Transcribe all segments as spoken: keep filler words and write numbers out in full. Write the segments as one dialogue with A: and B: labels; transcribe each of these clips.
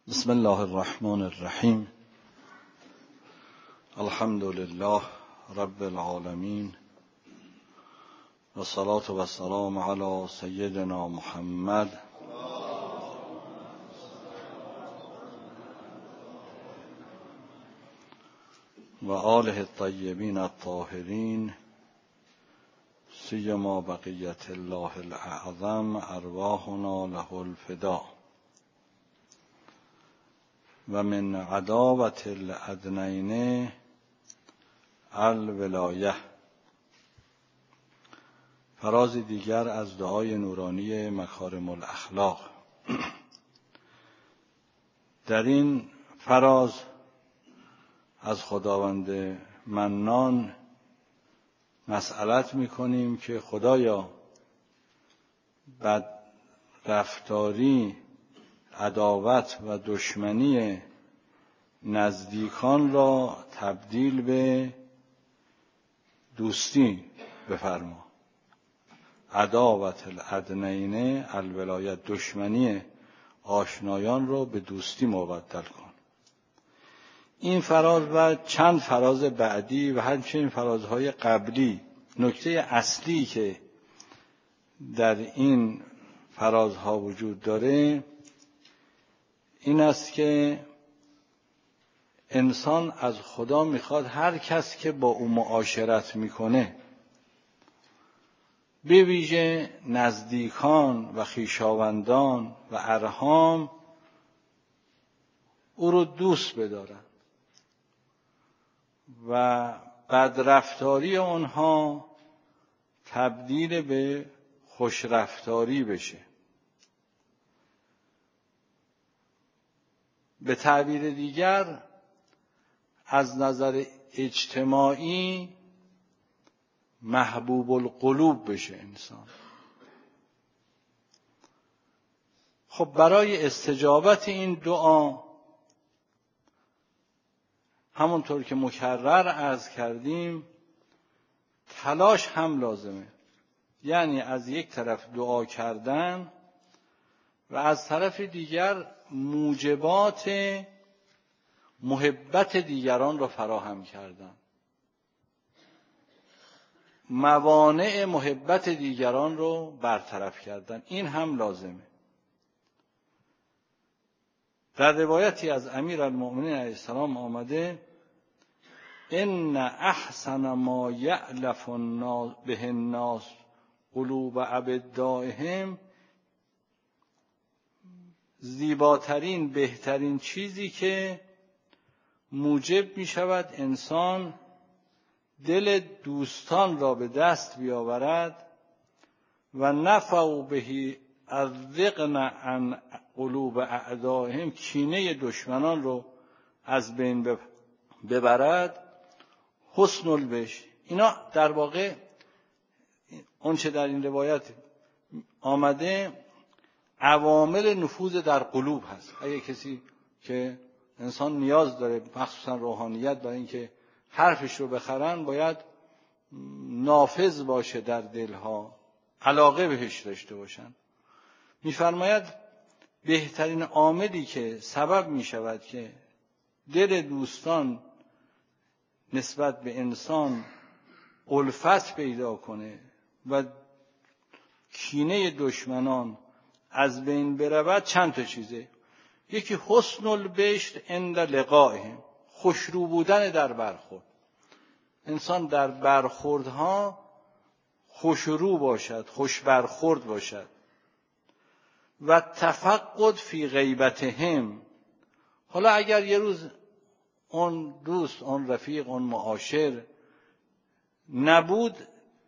A: بسم الله الرحمن الرحیم. الحمد لله رب العالمین و الصلاة و السلام علی سیدنا محمد و آله الطیبین الطاهرین سیما بقیت الله الاعظم ارواحنا له الفدا. و من عداوة الأدنین الولایه. فراز دیگر از دعای نورانی مکارم الاخلاق. در این فراز از خداوند منان مسئلت می‌کنیم که خدایا بد رفتاری، عداوت و دشمنی نزدیکان را تبدیل به دوستی بفرما. عداوت الادنین الولایت، دشمنی آشنایان را به دوستی مبدل کن. این فراز و چند فراز بعدی و همچنین فرازهای قبلی، نکته اصلی که در این فرازها وجود داره این است که انسان از خدا میخواد هر کس که با او معاشرت میکنه، به ویژه نزدیکان و خویشاوندان و ارحام، او رو دوست بدارن و بدرفتاری آنها تبدیل به خوشرفتاری بشه. به تعبیر دیگر از نظر اجتماعی محبوب القلوب بشه انسان. خب برای استجابت این دعا همونطور که مکرر عرض کردیم تلاش هم لازمه. یعنی از یک طرف دعا کردن و از طرف دیگر موجبات محبت دیگران را فراهم کردن، موانع محبت دیگران رو برطرف کردن. این هم لازمه. در روایتی از امیرالمؤمنین علیه السلام آمده ان احسن ما یألف به الناس قلوب اعدائهم، زیباترین، بهترین چیزی که موجب می شود انسان دل دوستان را به دست بیاورد و نفعوا به الذقن عن قلوب اعدائهم، کینه دشمنان رو از بین ببرد، حسن البش. اینا در واقع اونچه در این روایت آمده عوامل نفوذ در قلوب هست. اگه کسی که انسان نیاز داره، مخصوصا روحانیت، برای اینکه حرفش رو بخرن باید نافذ باشه در دلها، علاقه بهش داشته باشن. میفرماید بهترین عاملی که سبب می شود که دل دوستان نسبت به انسان الفت پیدا کنه و کینه دشمنان از بین برود چند تا چیزه. یکی حسن البشر عند لقائهم، خوشرو بودن در برخورد. انسان در برخوردها خوشرو باشد، خوش برخورد باشد. و تفقد فی غیبتهم. حالا اگر یه روز اون دوست، اون رفیق، اون معاشر نبود،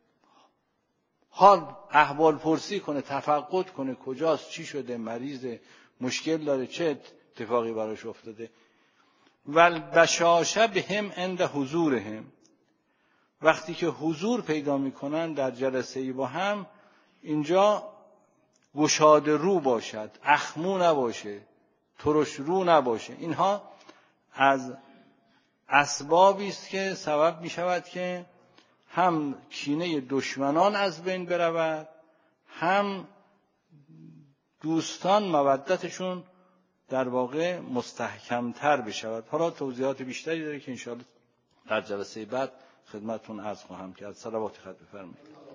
A: حال احوال پرسی کنه، تفقد کنه، کجاست، چی شده، مریضه، مشکل داره، چه اتفاقی براش افتاده. و البشاشه بهم عند حضورهم، وقتی که حضور پیدا میکنن در جلسه ای با هم، اینجا گشاده رو باشد، اخمو نباشه، ترش رو نباشه. اینها از اسبابی است که سبب می شود که هم کینه دشمنان از بین برود، هم دوستان مودتشون در واقع مستحکمتر بشود. حالا توضیحات بیشتری داره که انشاءالله در جلسه بعد خدمتتون عرض خواهم کرد. صلوات خط بفرمایید.